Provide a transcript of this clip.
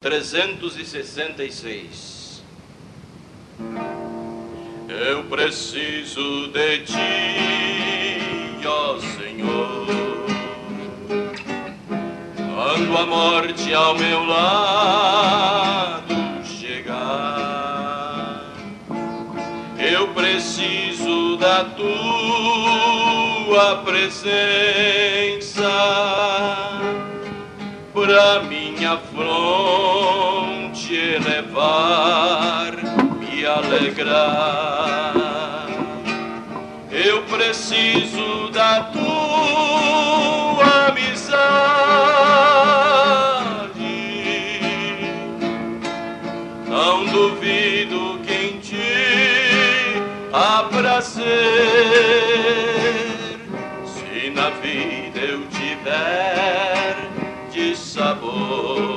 366. Eu preciso de ti, ó Senhor, quando a morte ao meu lado chegar. Eu preciso da tua presença pra minha fronte elevar, me alegrar. Eu preciso da tua amizade, não duvido que em ti há prazer, se na vida eu tiver de sabor.